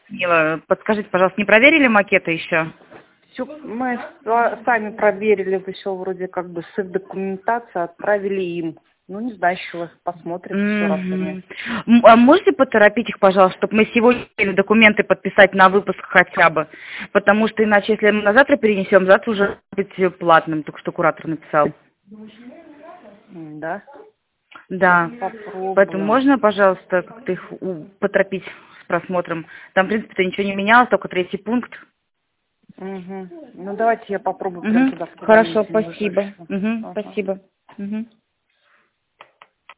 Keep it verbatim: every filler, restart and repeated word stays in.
Мила, подскажите, пожалуйста, не проверили макеты еще? Все, мы с- сами проверили, все вроде как бы с их документацией отправили им. Ну, не знаю, еще посмотрим еще раз они. М, А можете поторопить их, пожалуйста, чтобы мы сегодня успели документы подписать на выпуск хотя бы? Потому что иначе, если мы на завтра перенесем, завтра уже будет платным, только что куратор написал. М, Да? Да. Поэтому Попробуем. можно, пожалуйста, как-то их у- поторопить с просмотром? Там, в принципе-то ничего не менялось, только третий пункт. Угу. Ну, давайте я попробую прям Угу. туда в Хорошо, кабинете спасибо. ближайшего. Угу. Ага. Спасибо. Угу.